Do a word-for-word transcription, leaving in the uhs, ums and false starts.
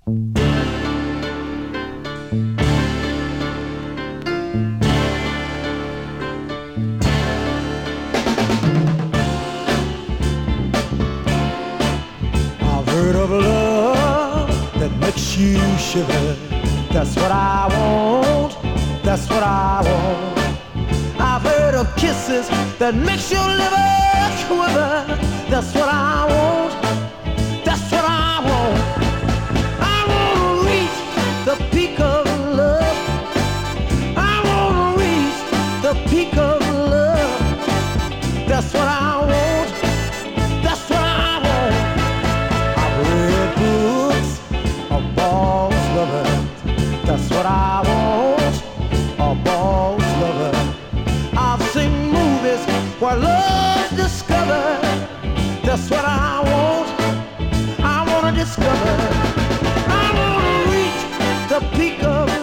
I've heard of love that makes you shiver. That's what I want. That's what I want. I've heard of kisses that makes your liver quiver. That's what I want. That's what I want. I wanna reach the peak of love. I wanna reach the peak of love. That's what I want. That's what I want. I've read books of boss lovers. That's what I want. A boss lover. I've seen movies where love's discovered. That's what I want. I wanna discover. I wanna reach the peak of